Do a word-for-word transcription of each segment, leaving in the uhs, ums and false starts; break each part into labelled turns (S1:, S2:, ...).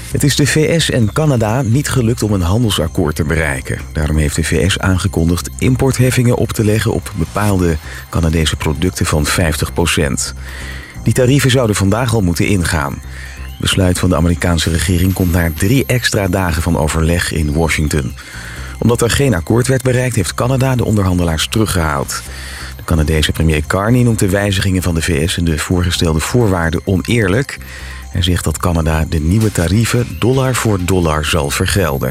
S1: Het is de V S en Canada niet gelukt om een handelsakkoord te bereiken. Daarom heeft de V S aangekondigd importheffingen op te leggen op bepaalde Canadese producten van vijftig procent. Die tarieven zouden vandaag al moeten ingaan. Het besluit van de Amerikaanse regering komt na drie extra dagen van overleg in Washington. Omdat er geen akkoord werd bereikt, heeft Canada de onderhandelaars teruggehaald. De Canadese premier Carney noemt de wijzigingen van de V S en de voorgestelde voorwaarden oneerlijk. Hij zegt dat Canada de nieuwe tarieven dollar voor dollar zal vergelden.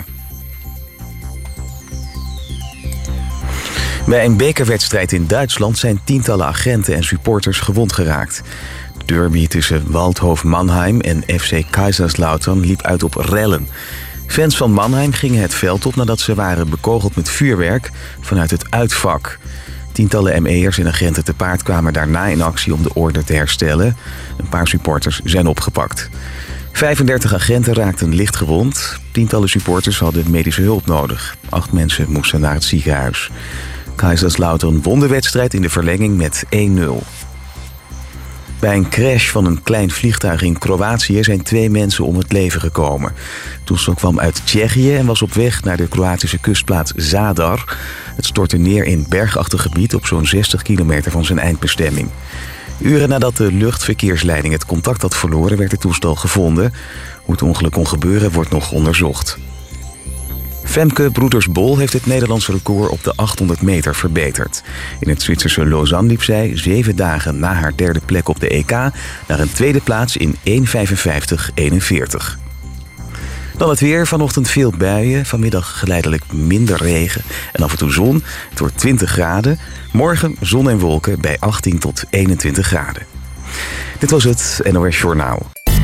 S1: Bij een bekerwedstrijd in Duitsland zijn tientallen agenten en supporters gewond geraakt. De derby tussen Waldhof Mannheim en F C Kaiserslautern liep uit op rellen. Fans van Mannheim gingen het veld op nadat ze waren bekogeld met vuurwerk vanuit het uitvak. Tientallen M E'ers en agenten te paard kwamen daarna in actie om de orde te herstellen. Een paar supporters zijn opgepakt. vijfendertig agenten raakten licht gewond. Tientallen supporters hadden medische hulp nodig. Acht mensen moesten naar het ziekenhuis. Kaiserslautern won de wedstrijd in de verlenging met één nul. Bij een crash van een klein vliegtuig in Kroatië zijn twee mensen om het leven gekomen. Het toestel kwam uit Tsjechië en was op weg naar de Kroatische kustplaats Zadar. Het stortte neer in bergachtig gebied op zo'n zestig kilometer van zijn eindbestemming. Uren nadat de luchtverkeersleiding het contact had verloren, werd het toestel gevonden. Hoe het ongeluk kon gebeuren wordt nog onderzocht. Femke Broeders-Bol heeft het Nederlandse record op de achthonderd meter verbeterd. In het Zwitserse Lausanne liep zij zeven dagen na haar derde plek op de E K naar een tweede plaats in één vijfenvijftig eenenveertig. Dan het weer. Vanochtend veel buien. Vanmiddag geleidelijk minder regen en af en toe zon. Het wordt twintig graden. Morgen zon en wolken bij achttien tot eenentwintig graden. Dit was het N O S Journaal.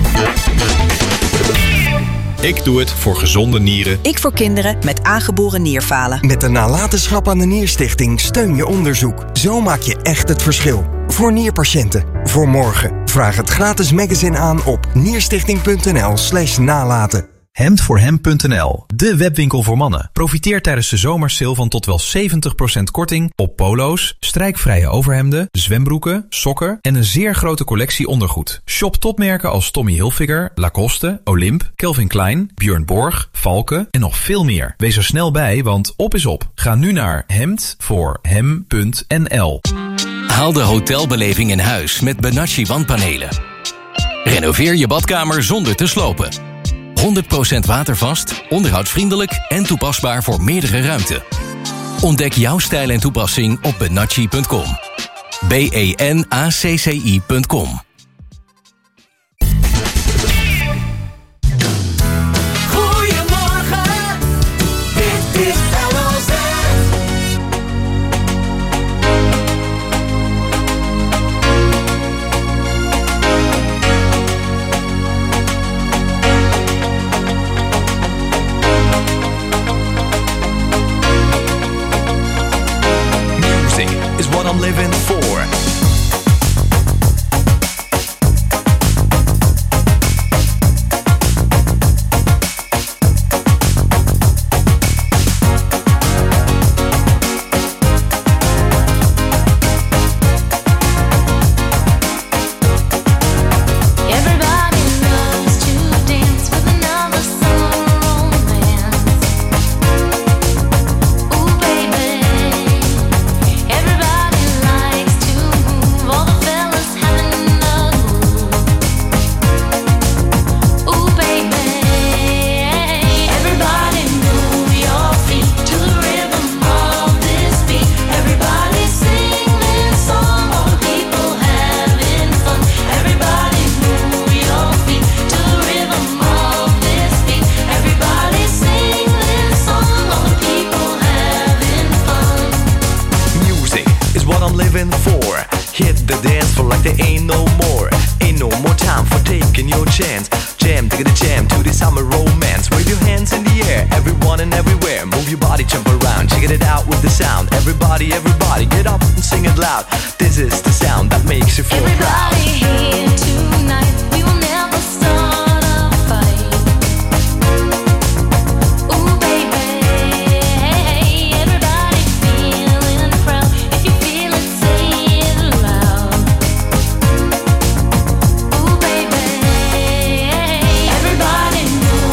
S2: Ik doe het voor gezonde nieren.
S3: Ik voor kinderen met aangeboren nierfalen.
S4: Met de nalatenschap aan de Nierstichting steun je onderzoek. Zo maak je echt het verschil. Voor nierpatiënten. Voor morgen. Vraag het gratis magazine aan op nierstichting.nl slash nalaten.
S5: hemd voor hem punt n l, de webwinkel voor mannen. Profiteer tijdens de zomersale van tot wel zeventig procent korting op polo's, strijkvrije overhemden, zwembroeken, sokken en een zeer grote collectie ondergoed. Shop topmerken als Tommy Hilfiger, Lacoste, Olymp, Calvin Klein, Björn Borg, Valken en nog veel meer. Wees er snel bij, want op is op. Ga nu naar hemd voor hem punt n l.
S6: Haal de hotelbeleving in huis met Benacci wandpanelen. Renoveer je badkamer zonder te slopen. honderd procent watervast, onderhoudsvriendelijk en toepasbaar voor meerdere ruimten. Ontdek jouw stijl en toepassing op benacci punt com. B E N A C C I punt com.
S7: Goedemorgen, dit is L O Z.
S8: Is what I'm living for.
S7: Everybody move.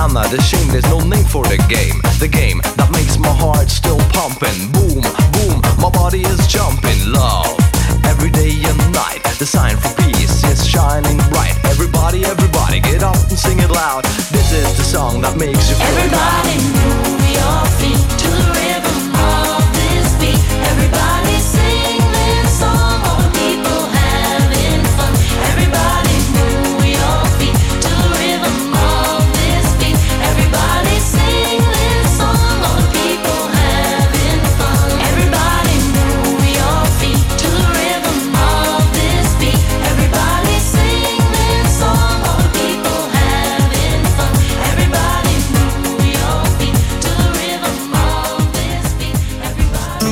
S8: I'm not ashamed, there's no name for the game. The game that makes my heart still pumping. Boom, boom, my body is jumping. Love, every day and night. The sign for peace is shining bright. Everybody, everybody, get up and sing it loud. This is the song that makes you feel
S7: everybody move your feet to the rhythm of this beat. Everybody sing this song, all the people having fun. Everybody move your feet to the rhythm of this beat. Everybody sing this song, all the people having fun. Everybody move your feet to the rhythm of this beat. Everybody sing this song, all the people having fun. Everybody move your feet to the rhythm of this beat. Everybody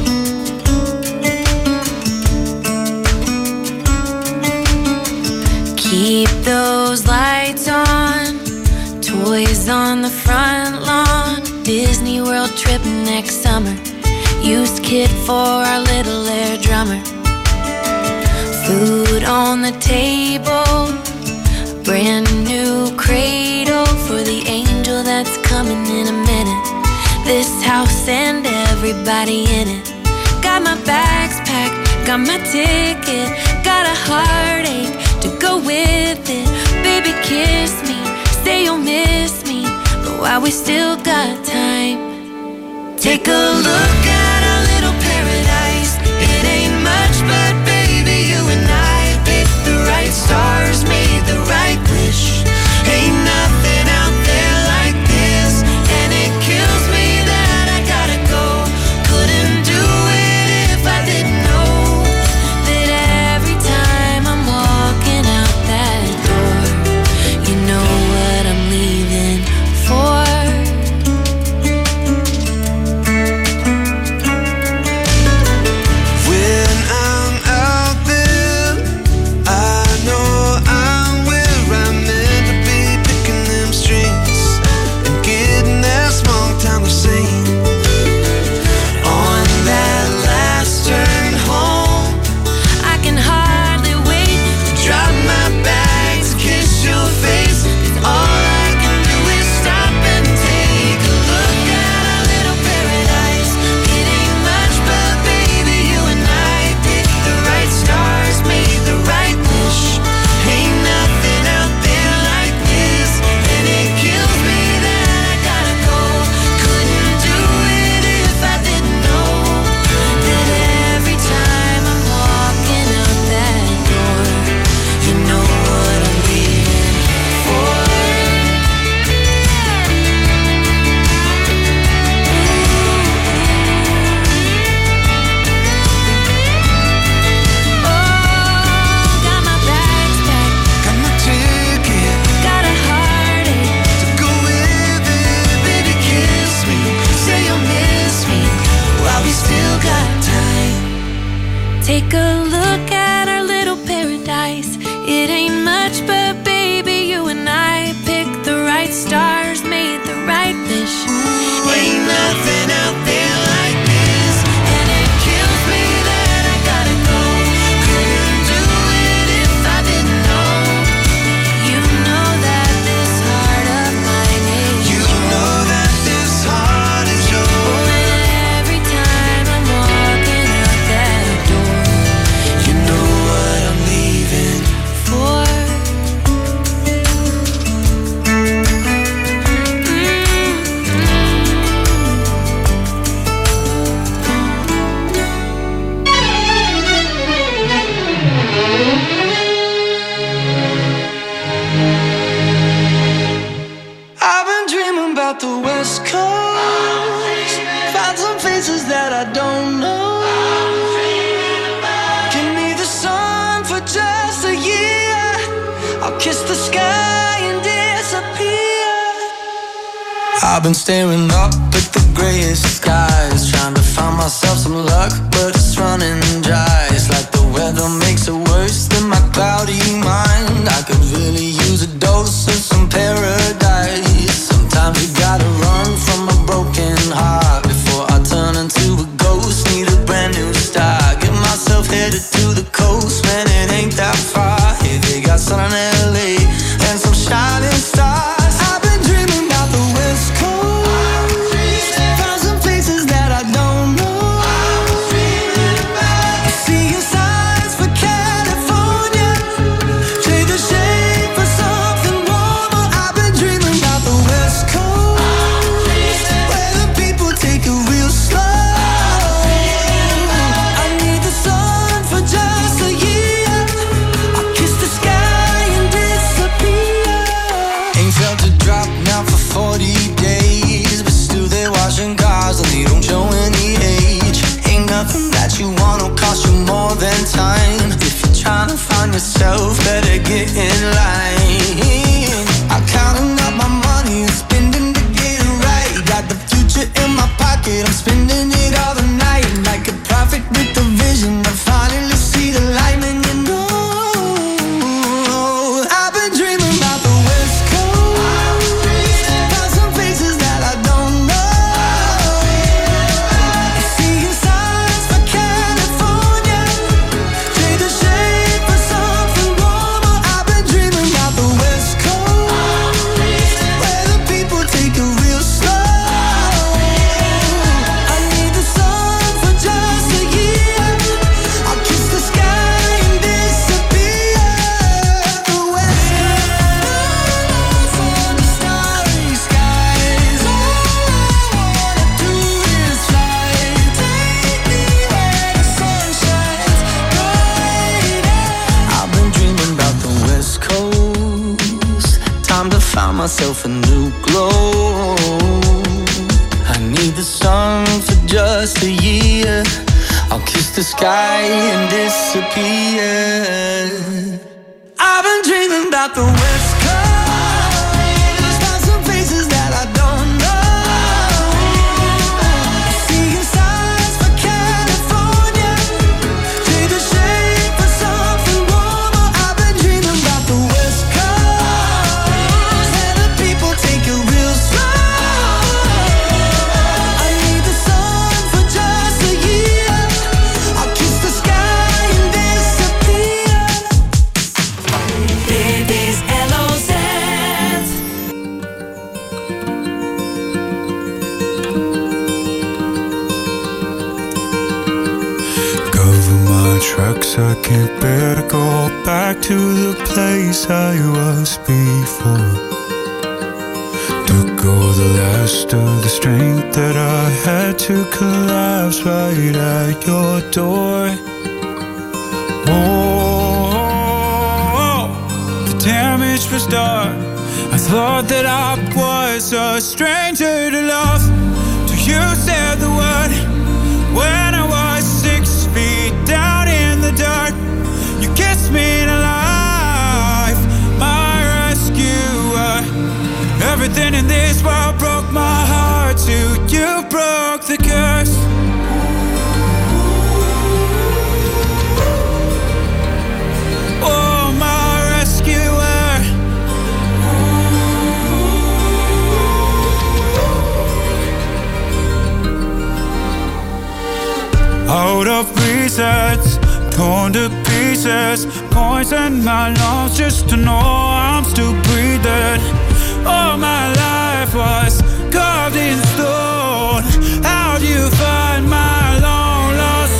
S9: Keep those lights on, toys on the front lawn. Disney World trip next summer. Used kid for our little air drummer. Food on the table, brand new cradle for the angel that's coming in a minute. This house and everybody in it. Got my bags packed, got my ticket, got a heartache to go with it. Baby, kiss me, say you'll miss me, but while we still got time, take a look at our little paradise. It ain't much, but baby, you and I picked the right stars, made the right wish. Ain't nothing out there like this, and it kills me that I gotta go. Couldn't do it if I didn't know that every time I'm walking out that door, you know what I'm leaving for.
S10: When I'm out there, I know I'm where I'm meant to be, picking them strings and getting that small town to sing. On that last turn home,
S9: I can hardly wait to
S10: drop my bags, kiss your face, 'cause all I can do is stop and take a look at our little paradise. It ain't much, but baby, you and I picked the right stars, made the right wish. Ain't nothing out there like this, and it kills me that I gotta go. Couldn't do it if I didn't know that every time I'm walking out that door, you know what I'm leaving for. Oh, got my bags packed,
S8: got my ticket
S9: got a heartache
S10: to go with it. Baby, kiss me, say you'll miss me, while we still got time.
S9: Take a look at our little paradise. It ain't much, but baby, you and I picked the right stars, made the right wish.
S10: Ain't nothing out there like this, and it kills me that I gotta go. Couldn't do it if I didn't know.
S9: You know that this heart of mine is
S10: You know that this heart is yours.
S9: yours. Every time I'm walking out that door,
S10: You know what I'm leaving
S9: for.
S10: I've been dreaming about the West Coast. Found some faces that I don't know. Give me the sun for just a year. I'll kiss the sky and disappear. I've been staring up at the grayest skies, trying to find myself some luck, but it's running dry. It's like the weather makes it worse than my cloudy mind. I could really use a dose of some paradise. Sometimes you gotta run from a broken heart before I turn into a ghost. Need a brand new start. Get myself headed to the coast, man, it ain't that far. Yeah, they got sun in L A and some shining stars. I've been dreaming myself a new glow. I need the sun for just a year. I'll kiss the sky and disappear. I've been dreaming about the West Coast. Found some faces that I don't know. Seeing stars for California. Trade the shade for something warmer. I've been dreaming about the West Coast. And the people take it real slow. I need the sun for just a year. I'll kiss the sky and disappear.
S7: Dit is L O Z.
S11: Cover my tracks, I can't bear to go back to the place I was before. Took all the last of the strength that I had to collapse right at your door. Oh, the damage was done. I thought that I was a stranger to love. Till you said the word. When I was six feet down in the dirt, you kissed me to life, my rescuer. Everything in this world broke my heart too. You broke the curse. Oh, my rescuer. Out of reasons, torn to pieces, poison my lungs just to know I'm still breathing. All my life was carved in stone. How do you find my long lost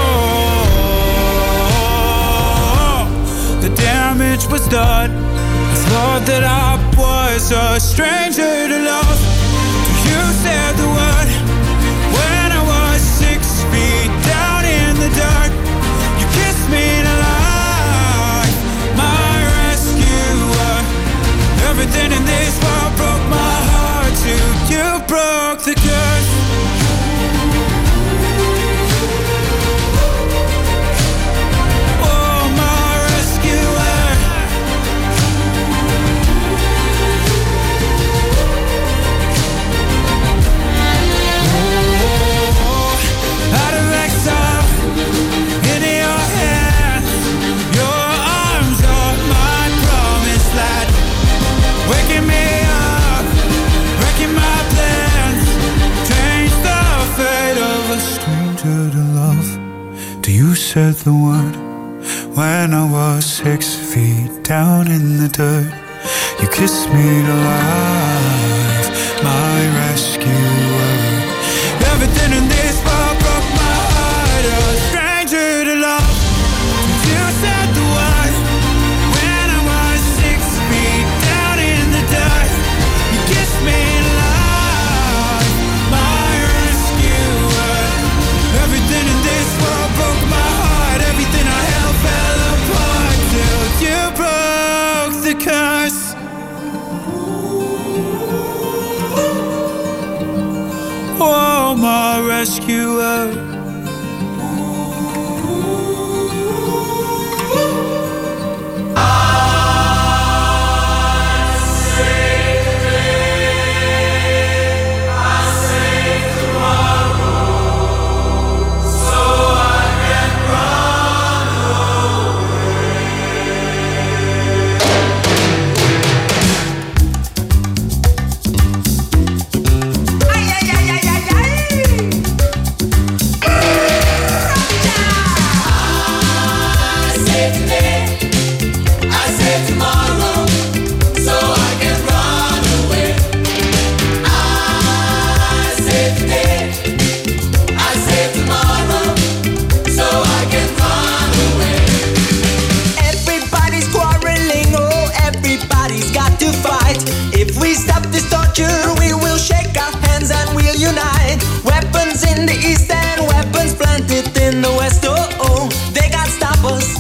S11: soul? The damage was done. I thought that I was a stranger to love. You said the word. When I was six feet down in the dark, you kissed me to life, my rescuer. Everything in this world broke my heart too. You broke the curse. Oh, my rescuer. Out of exile, into your hands, your arms are my promised land. Waking me up, wrecking my plans, change the fate of a stranger to love. Do you said the word when I was six feet down in the dirt? You kissed me to life, my rescuer. Everything in this world broke my heart, a stranger to love. You said the word when I was six feet down in the dirt. You kissed me to life, my rescuer. Everything in this world broke my heart. Everything I held fell apart till you broke the curse. Oh, my rescuer.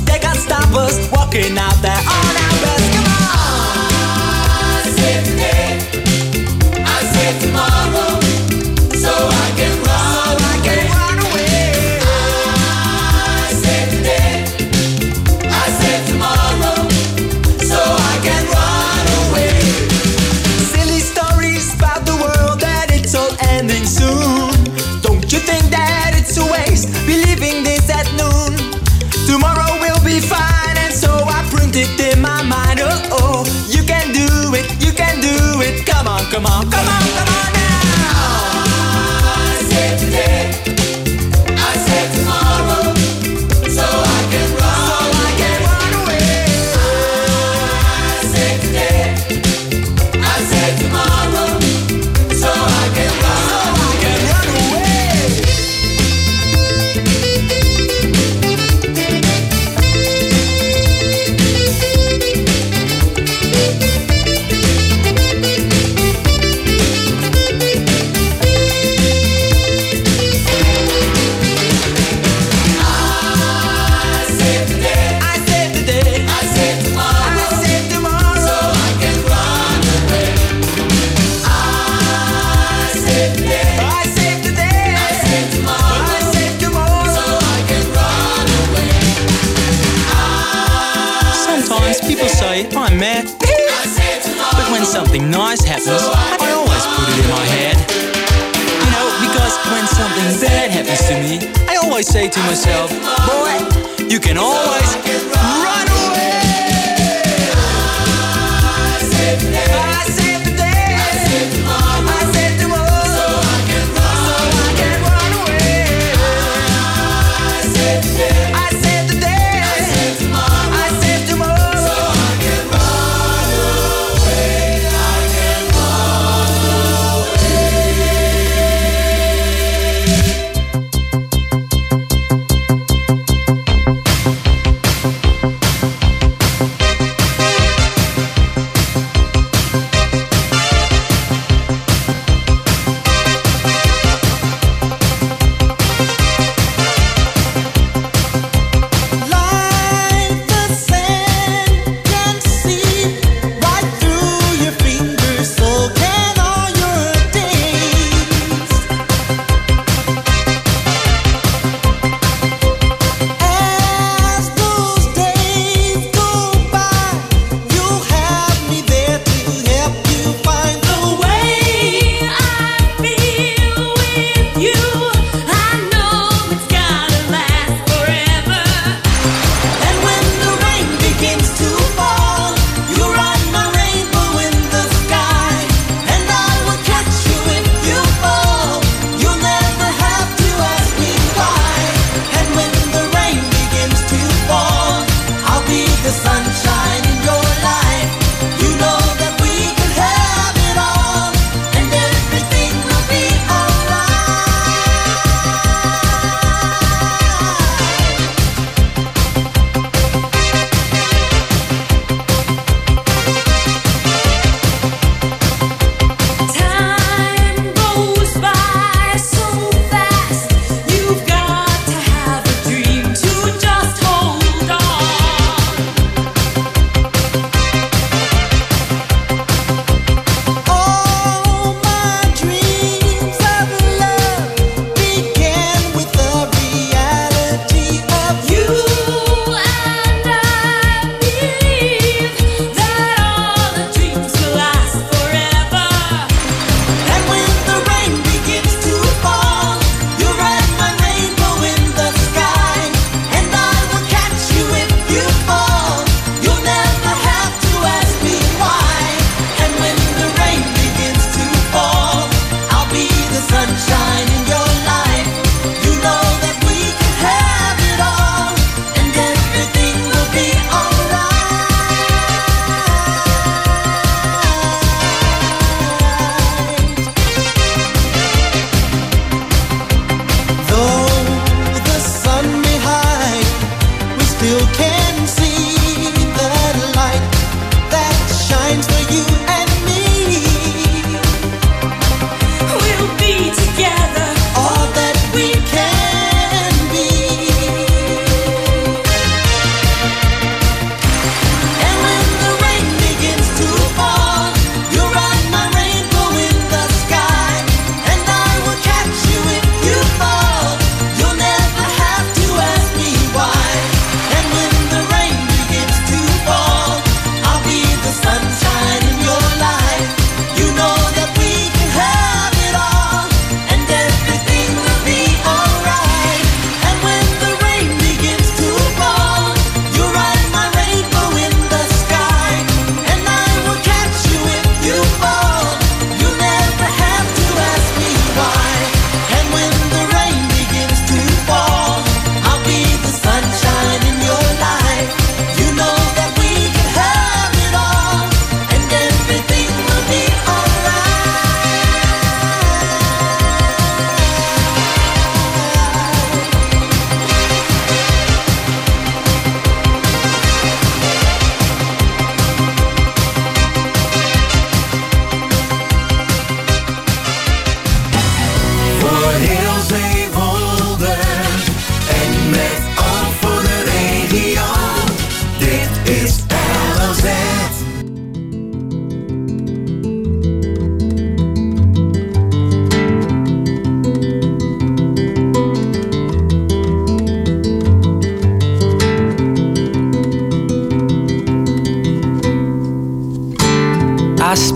S10: Walking out there on our best, come on, Sydney.
S11: come on, come on, come on now.
S10: I said today, I said tomorrow, so I can run, so I can run away. I said today, I said tomorrow, so I can run, so I can run away.
S11: I'm mad, but when something nice happens, I always put it in my head. You know, because when something bad happens to me, I always say to myself, boy, you can always run away. I said today, I said today, I said tomorrow, I said tomorrow, so I can run, so I can run away. I said today, I said today, I said tomorrow, I said tomorrow, so I can run away, I can run away.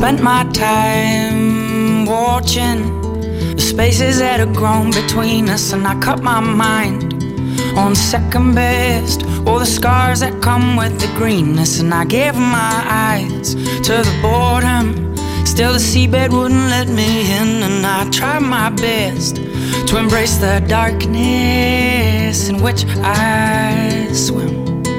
S12: spent my time watching the spaces that had grown between us, and I cut my mind on second best. All the scars that come with the greenness, and I gave my eyes to the boredom. Still the seabed wouldn't let me in, and I tried my best to embrace the darkness in which I swim.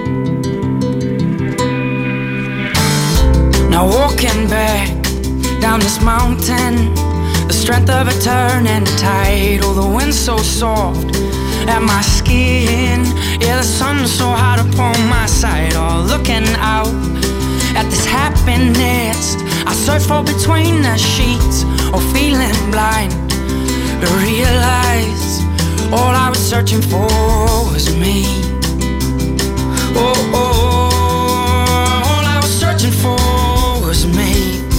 S12: Now walking back down this mountain, the strength of a turning tide. Oh, the wind's so soft at my skin. Yeah, the sun's so hot upon my side. Oh, looking out at this happiness I search for between the sheets, or feeling blind to realize all I was searching for was me. Oh, oh, all I was searching for was me.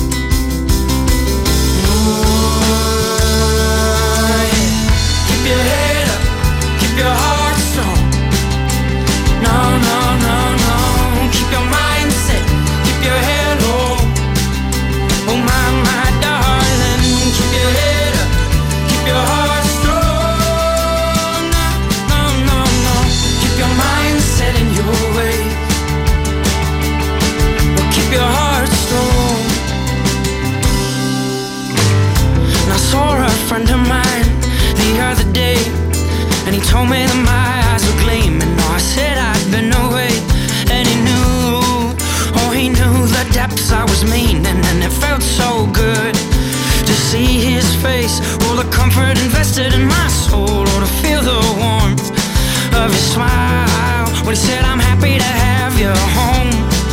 S12: Keep your head up, keep your heart strong. No, no, no, no. Keep your mind set, keep your head low. Oh my, my darling, keep your head up, keep your heart strong. No, no, no, no. Keep your mind set in your way. Well, keep your heart strong. And I saw a friend of mine the other day, and he told me that my eyes were gleaming. Oh, I said I'd been away, and he knew, oh, he knew the depths I was meaning, and it felt so good to see his face, all the comfort invested in my soul, or to feel the warmth of his smile when he said, I'm happy to have you home.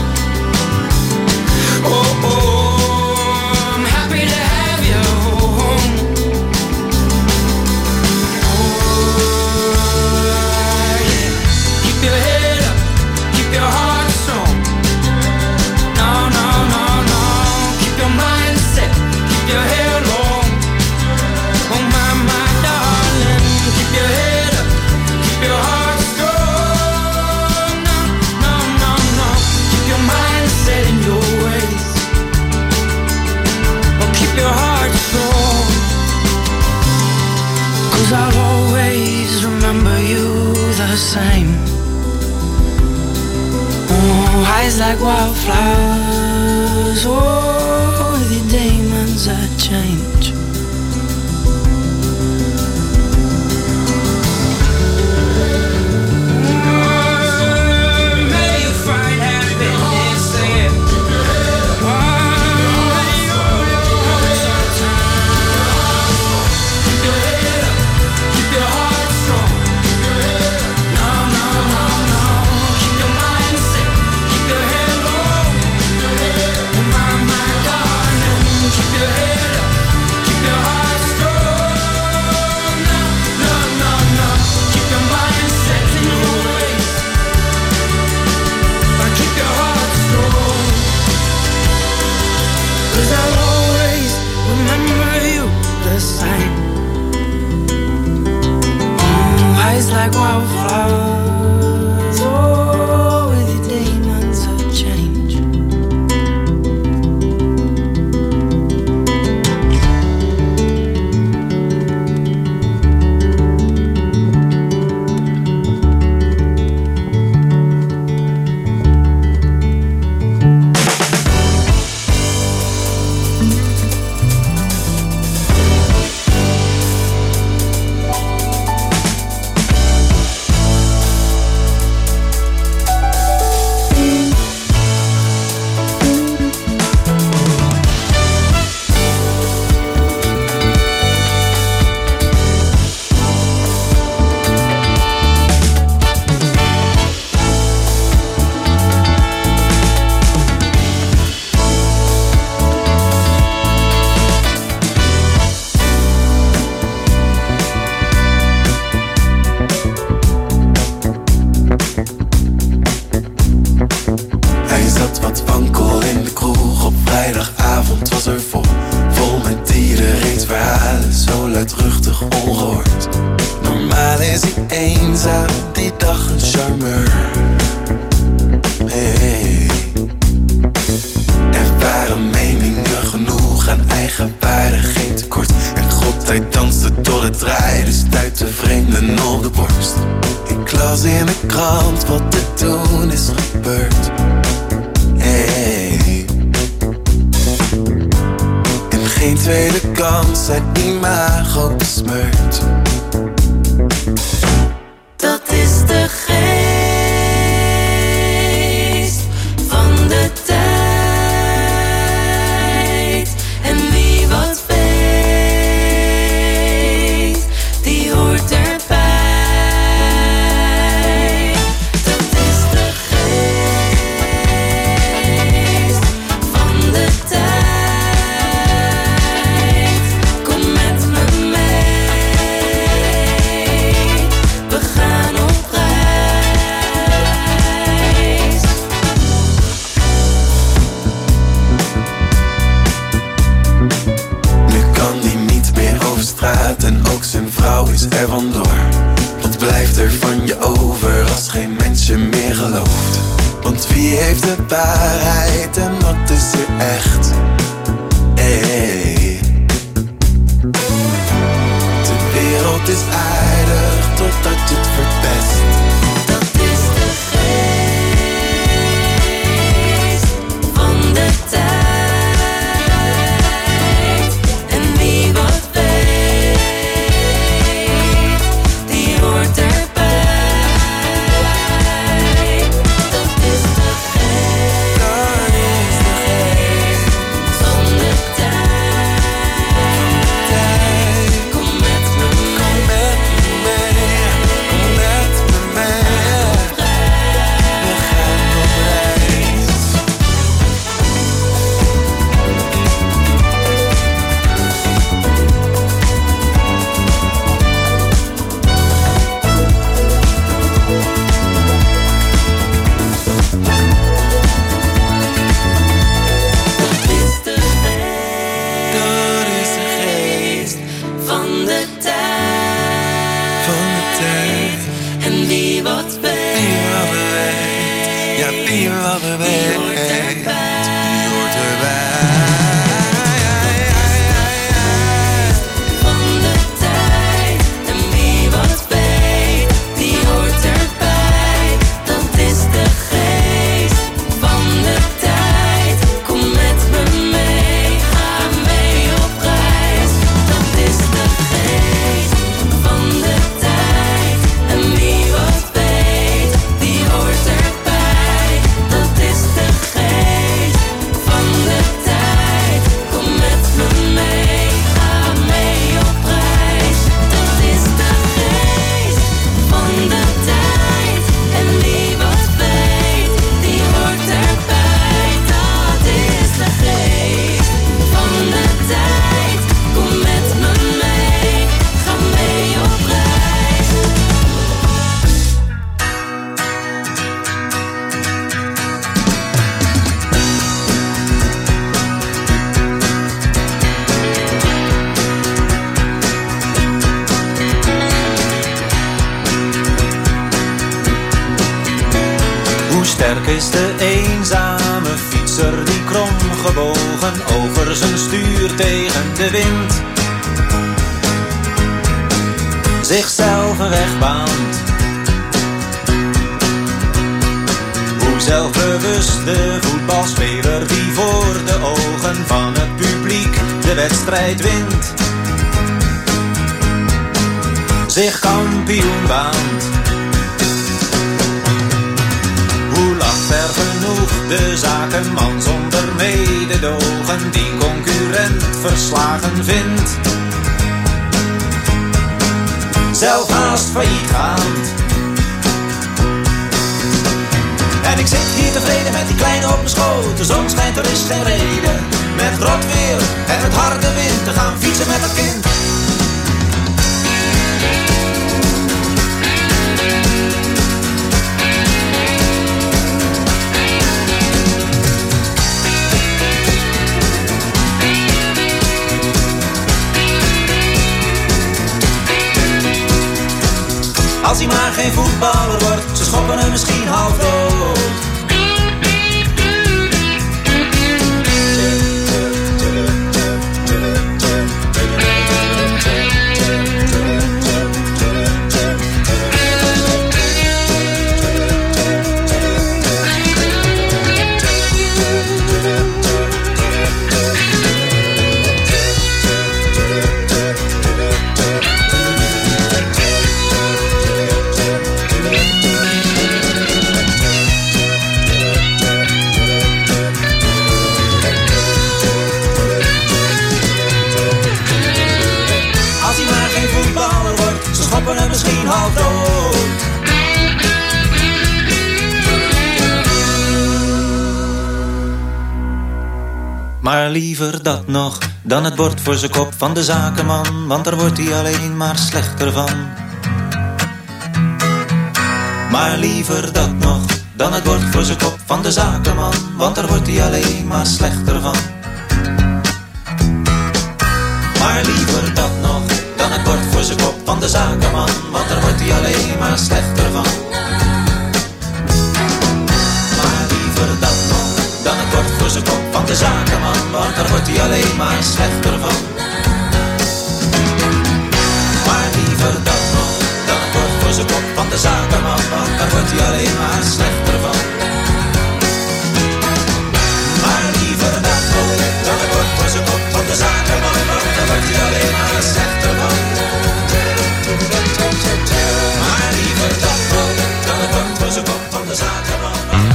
S12: Oh, oh, I'm happy to have you home. Keep your head up, keep your heart strong. No, no, no, no. Keep your mind set, keep your head low. Oh my, my darling, keep your head up, keep your heart strong. No, no, no, no. Keep your mind set in your ways. Oh, keep your heart strong. 'Cause I'll always remember you the same. Oh, eyes like wildflowers. Oh, with your demons that change. May you find happiness there. Oh, may you hold some time. Keep your head up, keep your heart strong. No, no, no, no. Keep your mind set, keep your head low. Oh my, my darling, keep your head up, keep your heart strong. No, no, no, no. Keep your mind set in your ways, but keep your heart strong. 'Cause I'll always remember you the same. Oh, eyes like wildflowers. Oh, with your demons of change.
S13: Hij zat wat wankel in de kroeg. Op vrijdagavond was er vol, vol met iedereen's verhalen. Zo luidruchtig ongehoord. Normaal is hij eenzaam, die dag een charmeur. Hey. Er waren meningen genoeg. beide geen tekort. En God, hij danste tot het draaide, stuitte vreemden op de borst. Ik las in de krant wat er toen is gebeurd. Hey. En geen tweede kans, zijn imago besmeurd.
S7: Dat is de geest van de tijd. En wie wat weet, die hoort erbij. Dat is de geest van de tijd. Kom met me mee, we gaan op reis.
S13: Nu kan hij niet meer over straat en ook zijn vrouw is er vandoor. Wat blijft er van je over als geen mens je meer gelooft? Want wie heeft de waarheid en wat is er echt? Hey. De wereld is aardig totdat je het verpest.
S7: Dat is de geest van de tijd. En wie wat weet, die hoort erbij. Dat is de geest, dat is de geest van de tijd. Kom met me mee, kom met me mee, we gaan op reis. Dat is de geest van de tijd.
S13: Van de tijd.
S7: En wie wat weet,
S13: Wie wat weet, ja wie wat weet,
S7: die hoort erbij.
S13: die hoort erbij.
S7: Van de tijd. En wie wat weet, die hoort erbij. Dat is de geest van de tijd. Kom met me mee, ga mee op reis. Dat is de geest van de tijd. En wie wat weet, die hoort erbij. Dat is de geest van de tijd. Kom met me mee, ga mee op reis. Dat is de geest van de tijd. En wie wat weet, die hoort erbij. Dat is de geest van de tijd. Kom met me mee, ga mee op reis.
S14: Hoe sterk is de eenzame fietser die kromgebogen over zijn stuur tegen de wind zichzelf een weg baant? Hoe zelfbewust de voetbalspeler die voor de ogen van het publiek de wedstrijd wint zich kampioen baant? Hoe lacht ver genoeg de zakenman zonder mededogen die concurrent verslagen vindt, zelf haast failliet gaand? En ik zit hier tevreden met die kleine op mijn schoot. De zon schijnt, er is geen reden met rot weer en met harde wind te gaan fietsen met dat kind. Als hij maar geen voetballer wordt, ze schoppen hem misschien half dood. misschien half dood. Maar liever dat nog dan het bord voor zijn kop van de zakenman, want daar wordt hij alleen maar slechter van. Maar liever dat nog dan het bord voor zijn kop van de zakenman, want daar wordt hij alleen maar slechter van. Maar liever dat nog dan het bord voor zijn kop van de zakenman, want daar wordt hij alleen maar slechter van. Maar liever dat nog dan het bord voor zijn kop van de zakenman, want daar wordt hij alleen maar slechter van. Maar liever dat nog dan het bord voor zijn kop van de zakenman, want daar wordt hij alleen maar slechter van. Maar liever dat nog dan het bord voor zijn kop van de zakenman, want daar wordt hij alleen maar slechter van. Maar liever dat nog dan het bord voor zijn kop van de zakenman.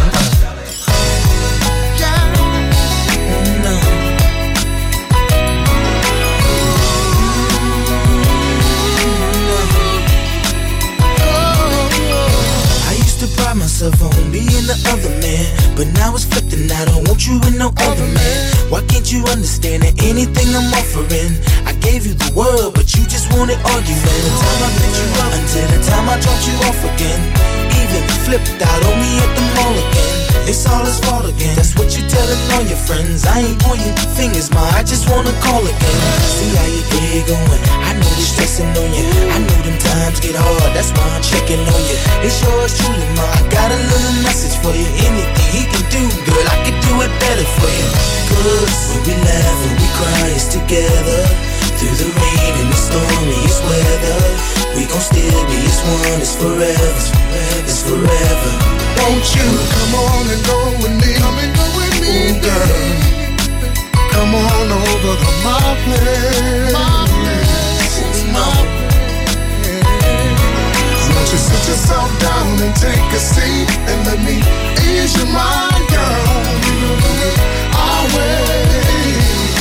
S15: Myself on being the other man, but now it's flipped and I don't want you with no other man. Why can't you understand that anything I'm offering? I gave you the world, but you just wanted argument. The time I picked you up until the time I dropped you off again. Even flipped out on me at the mall again. It's all his fault again. That's what you telling all your friends. I ain't pointing fingers, ma, I just wanna call again. See how your day going. I know you're stressing on you. I know them times get hard. That's why I'm checking on you. It's yours truly, ma. I got a little message for you. Anything he can do, girl, I could do it better for you. Cause when we laugh and we cry, it's together. Through the rain and the stormiest weather, we gon' still be as one. It's forever, it's forever.
S16: Won't you come on and go with me? Come and go with me, ooh, girl. Come on over to my place. My place, my place. Won't you sit yourself down and take a seat and let me ease your mind, girl? I'll wait.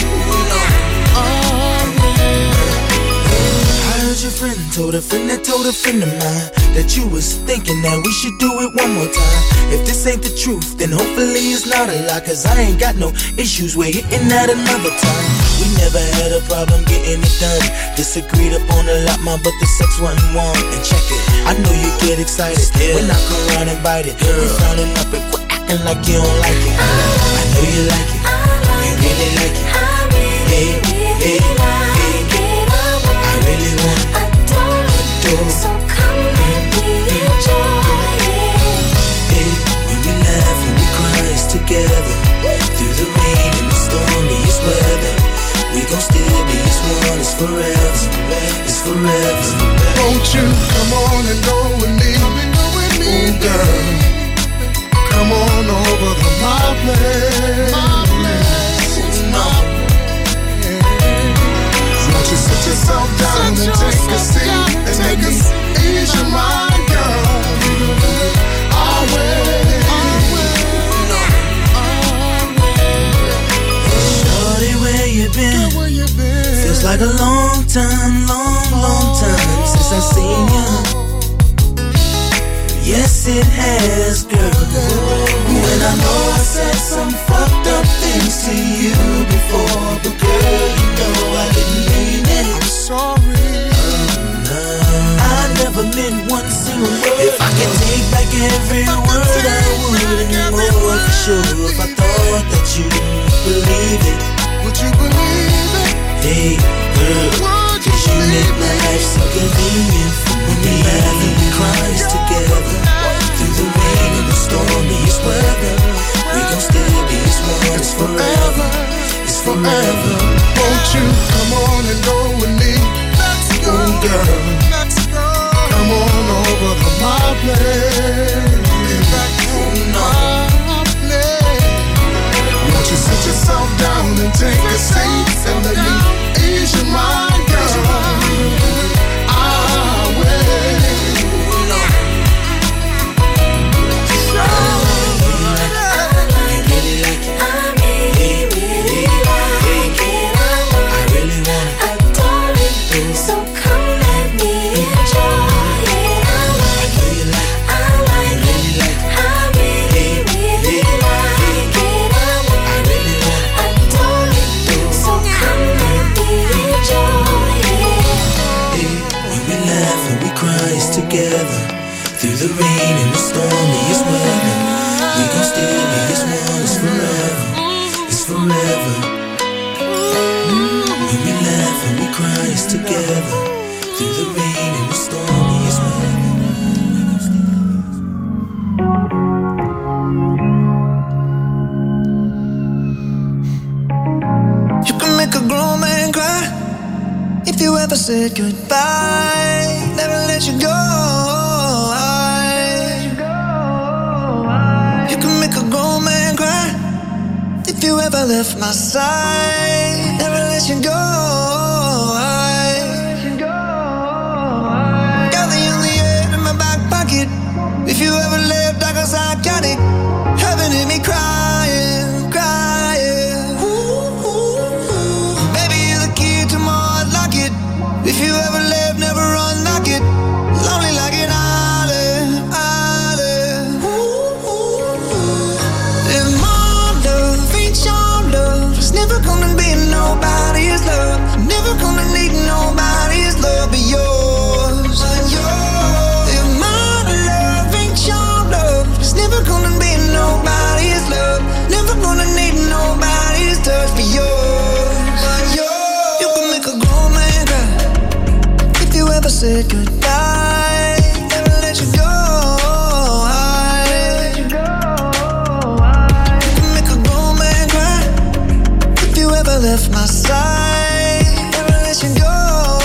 S15: Your friend told a friend that told a friend of mine that you was thinking that we should do it one more time. If this ain't the truth, then hopefully it's not a lie, cause I ain't got no issues with hitting that another time. We never had a problem getting it done. Disagreed upon a lot, ma, but the sex wasn't one. And check it, I know you get excited when I come around and bite it. Girl, frowning up and quit acting like you don't like it. I know you like it, you really like it. Hey, hey, hey. I really want it. Adore. So come let me enjoy it. Hey, when we laugh and we cry, it's together. Through the rain and the stormiest weather, we gon' still be as one. It's forever, it's forever.
S16: Won't you come on and go with me? Come and go with me, ooh, girl. Come on over to my place. My place, my place. Won't you sit yourself down sit and take a seat and, and make us ease your mind, girl? I'll wait. I'll wait. I'll wait.
S15: Shorty, where you been?
S16: Where you been?
S15: Feels like a long time, long, long time since I seen you. Yes, it has, girl. When I know I said some fucked up things to you before, but girl, you know I didn't mean it.
S16: I'm sorry.
S15: No, I never meant one single word. If I could take back every word, I would. And more for sure, if I thought that you believe it.
S16: Would you believe it?
S15: Hey, girl, cause you make my life so convenient. When we laugh and we cry together, through the rain and the stormiest weather, we gon' still be as one. It's forever, it's forever.
S16: Won't you come on and go with me? Let's go, ooh, girl. Let's go. Come on over to my place. Back home, my place. Won't you sit yourself down and take a seat and let me ease your mind, girl? I'll wait.
S9: So come let me enjoy
S15: and we cry us together through the rain and the stormiest weather.
S10: You can make a grown man cry if you ever said goodbye. Never let you go. You can make a grown man cry if you ever left my side. Never let you go. Got the only air in my back pocket. If you ever left, I guess I got it. Heaven in me crying, crying. Ooh, ooh, ooh. Baby, you're the key to my heart, lock it. If you ever left, never unlock it. Lonely like an island, island. Ooh, ooh, ooh. If my love ain't your love, it's never gonna be nobody's love. Never gonna need nobody's love but yours. If my love ain't your love, it's never gonna be nobody's love. Never gonna need nobody's touch but yours. You can make a grown man cry if you ever said goodbye. Never let you go. You can make a grown man cry if you ever left my side. Never let you go.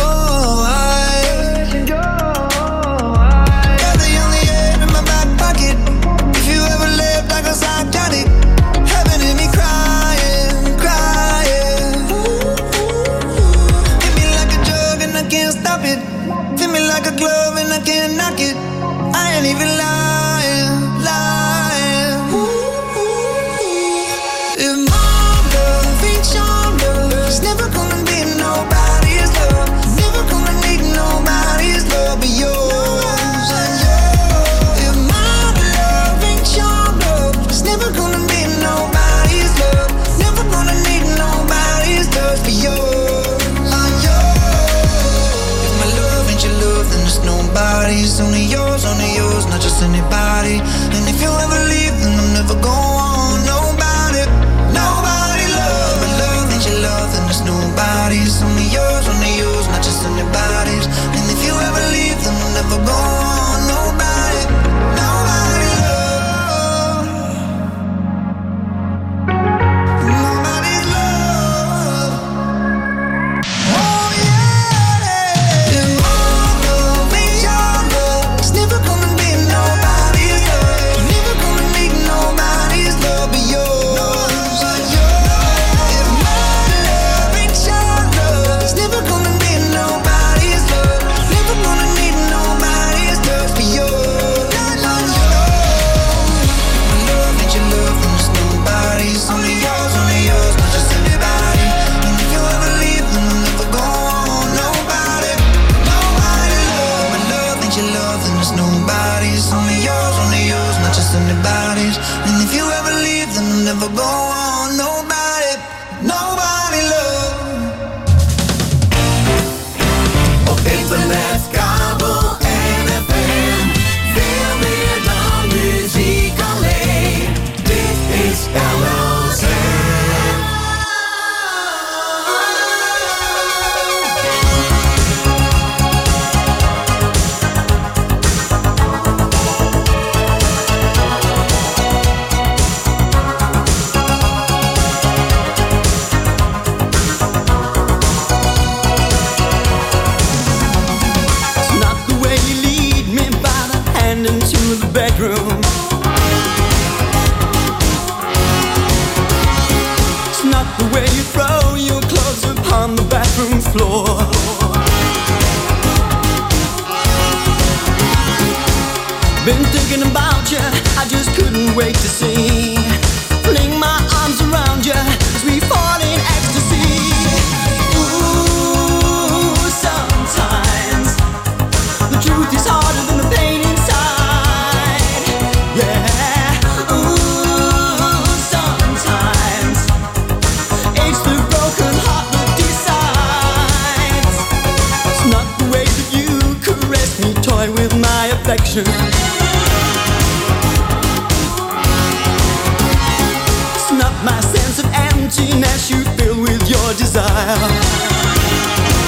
S10: Got the only air in my back pocket. If you ever left, I guess I got it. Heaven in me crying, crying. Hit me like a drug and I can't stop it. Fit me like a glove and I can't knock it. I ain't even lying, lying. If my love ain't your love, it's never gonna be nobody's love. Never gonna need nobody's love but yours. If my love ain't your love, it's never gonna be nobody's love. Never gonna need nobody's touch but yours. If my love ain't your love, then it's nobody's. Only yours, only yours, not just anybody. And if you ever leave, then I'm never going. Nobody, nobody love. My love ain't your love, then it's nobody's. Only yours, only yours, not just anybody's. And if you ever leave, then I'm never going. Nobody, nobody love. Nobody's love. Oh yeah. If my love ain't your love, it's never gonna be nobody's love. Never gonna need nobody's love but yours. If my love ain't your love, it's never gonna be nobody's love. Never gonna need nobody's touch but yours. My love ain't your love, then it's nobody's. Only yours, only yours, not just anybody. And if you ever leave, then I'm never going. Nobody, nobody love. My love ain't your love, then it's nobody's. Only yours, only yours, not just anybody's. And if you ever leave, then I'm never going. Nobody, nobody love.
S7: Op internet, kabel en F M. Veel meer dan muziek alleen. Dit is L O Z.
S17: It's not the way you lead me by the hand into the bedroom. It's not the way you throw your clothes upon the bathroom floor. Been thinking about you, I just couldn't wait to see. Fling my arms around you as we fall in ecstasy. Ooh, sometimes the truth is harder than the pain inside. Yeah. Ooh, sometimes it's the broken heart that decides. It's not the way that you caress me, toy with my affection. It's not my sense of emptiness you fill with your desire.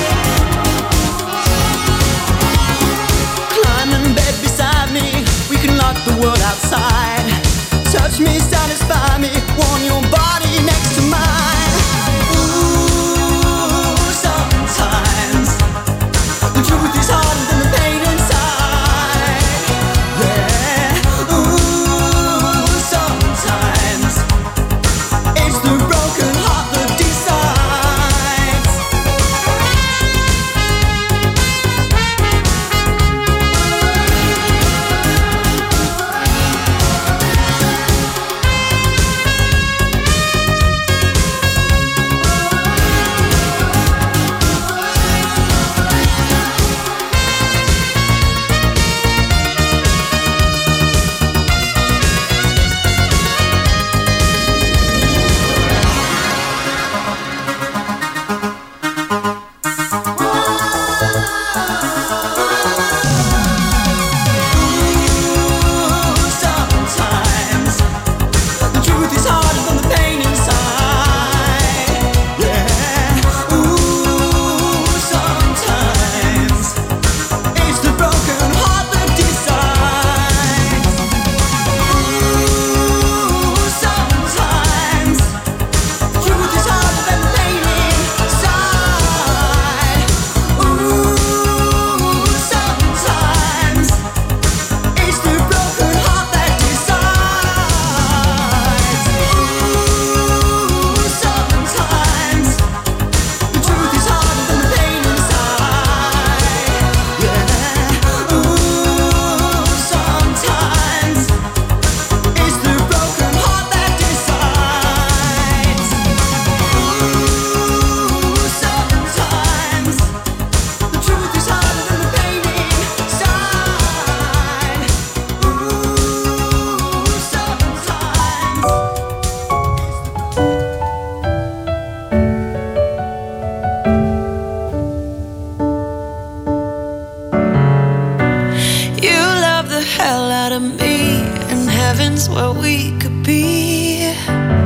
S9: out of me, and heaven's where we could be.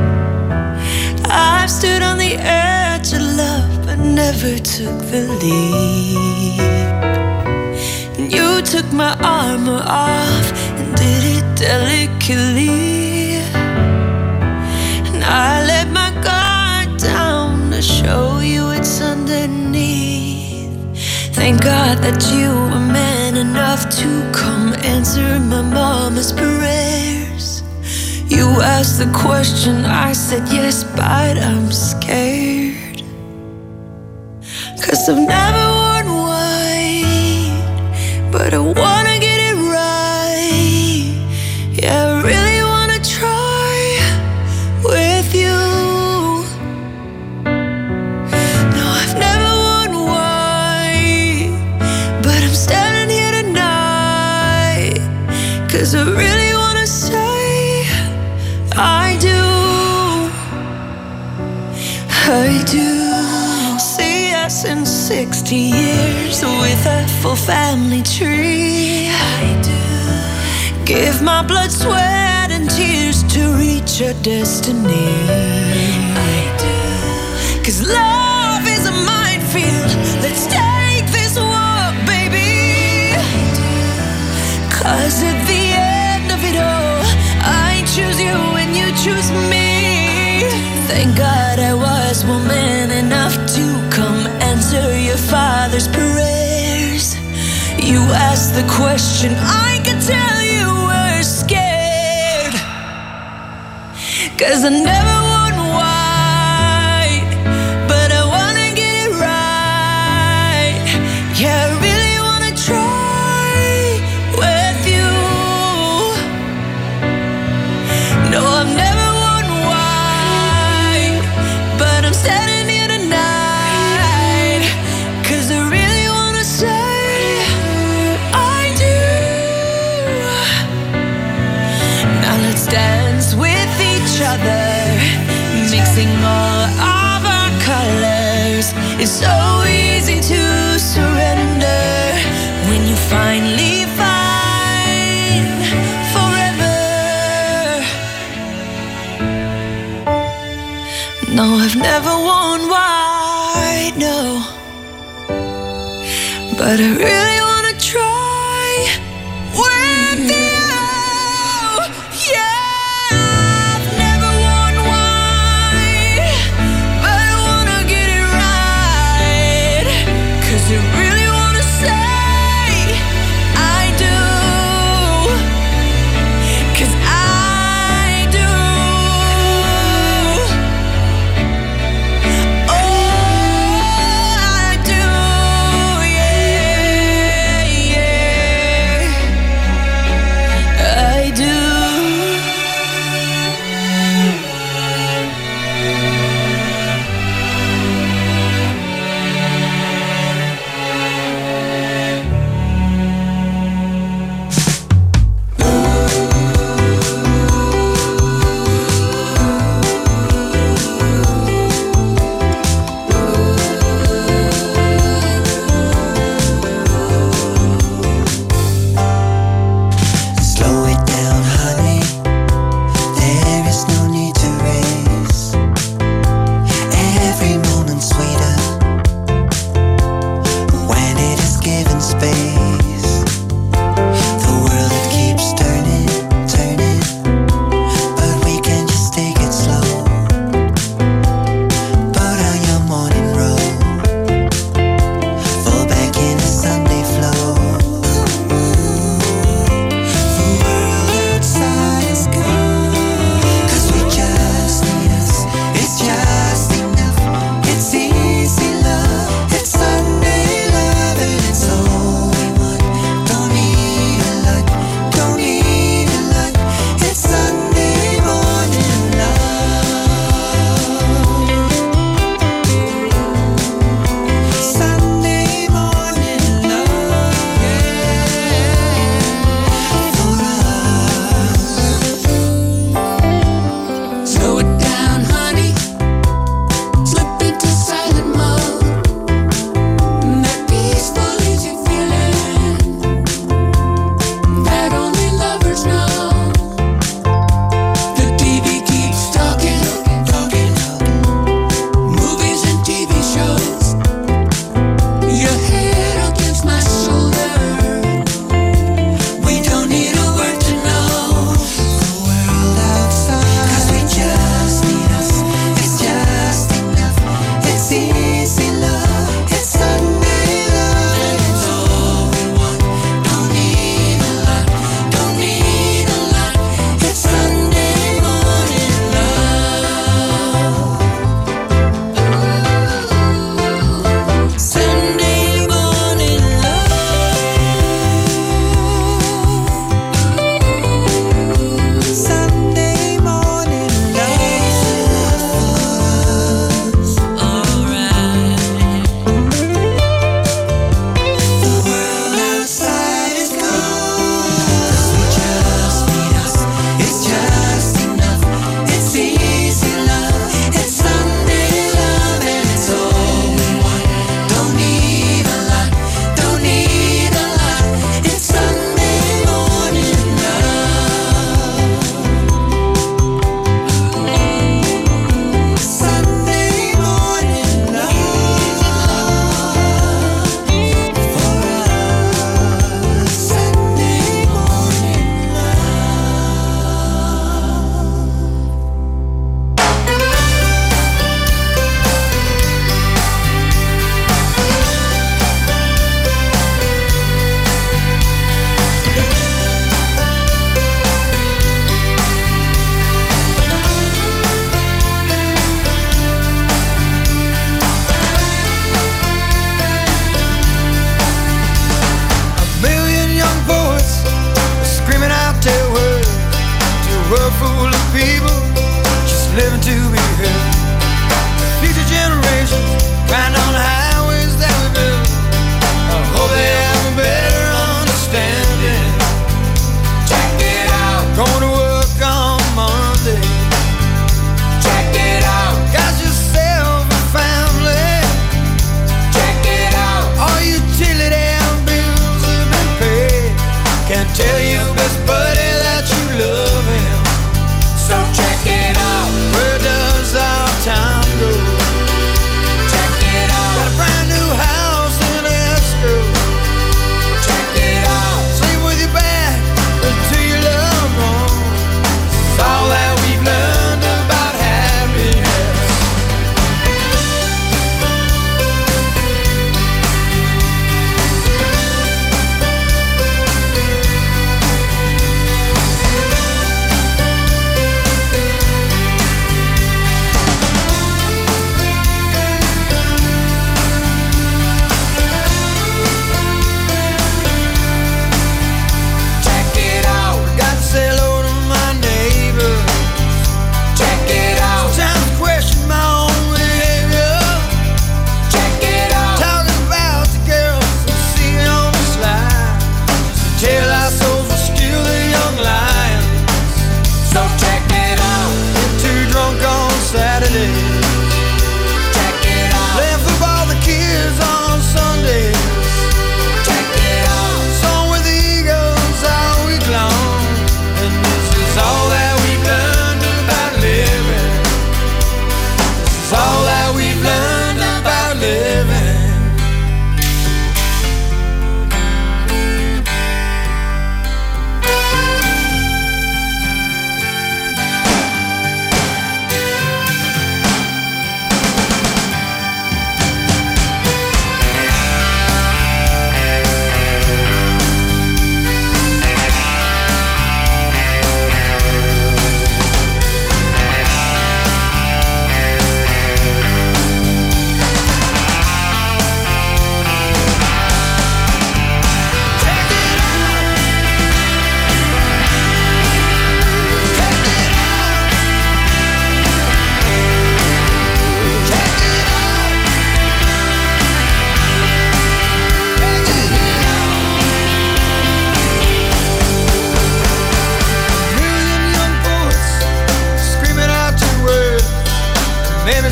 S9: I've stood on the edge of love, but never took the leap. And you took my armor off and did it delicately. And I let my guard down to show you it's underneath. Thank God that you were man enough to come answer my mama's prayers. You asked the question, I said yes, but I'm scared. Cause I've never worn white, but I wanna get it right. Yeah, I really wanna try with you. No, I've never worn white, but I'm standing here tonight. Cause I really wanna say I do, I do. See us in sixty years with a full family tree. I do. Give my blood, sweat, and tears to reach our destiny. I do. Cause love is a minefield. Let's take this walk, baby. I do. Cause at the end of it all, I choose you and you choose me. Thank God I was woman enough to come answer your father's prayers. You asked the question, I could tell you were scared. Cause I never worn white, but I wanna get it right. Yeah, I really wanna try with you. No, I've never worn white, but I'm standing here tonight. Cause I really wanna say I do. Now let's dance with each other, mixing all of our colors. It's so easy to surrender when you finally find forever. No, I've never worn white, no, but I really wanna try with you. Yeah, I've never worn white, but I wanna get it right. Cause I really wanna say I do. Cause I do. Oh, I do, yeah, yeah. I do.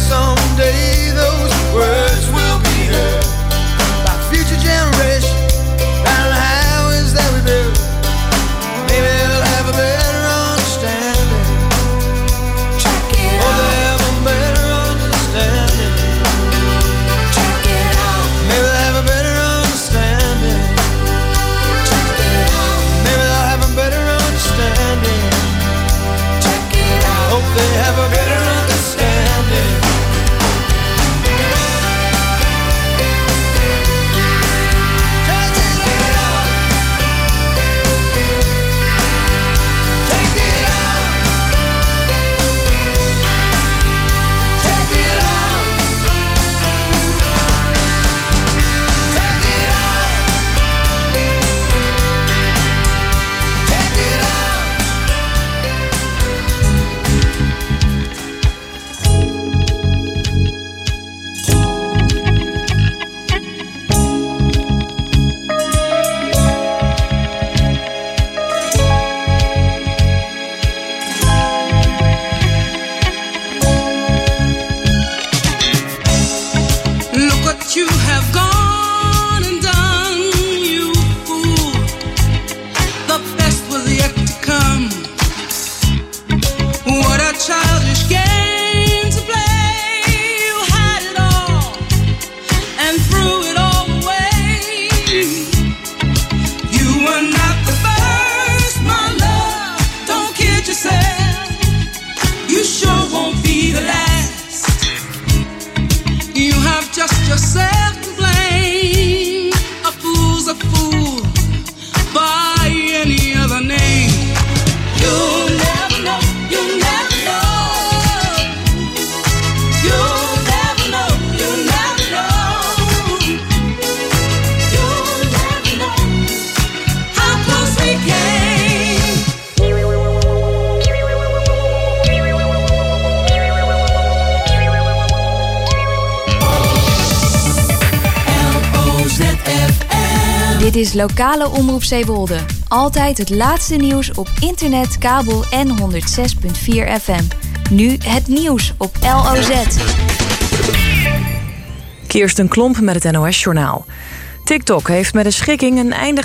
S16: someday those words will be heard by future generations down the highways that we built. Maybe they'll have a better understanding.
S7: Check it
S16: Oh,
S7: out.
S16: they'll have a better understanding.
S7: Check it out.
S16: Maybe they'll have a better understanding.
S7: Check it out.
S16: Maybe they'll have a better understanding.
S7: Check it out.
S16: Hope they have a better understanding.
S12: Look what you have gone and done, you fool. The best was yet to come. What a childish game to play. You had it all and threw it all away. You were not the first, my love. Don't kid yourself. You sure won't be the last. You have just yourself to blame. A fool's a fool by any other name. You'll never know, you'll never know. You'll never know, you'll never know. You'll never know how close we came.
S18: Dit is Lokale Omroep Zeewolde. Altijd het laatste nieuws op internet, kabel en honderd zes komma vier F M. Nu het nieuws op L O Z.
S19: Kirsten Klomp met het N O S-journaal. TikTok heeft met een schikking een einde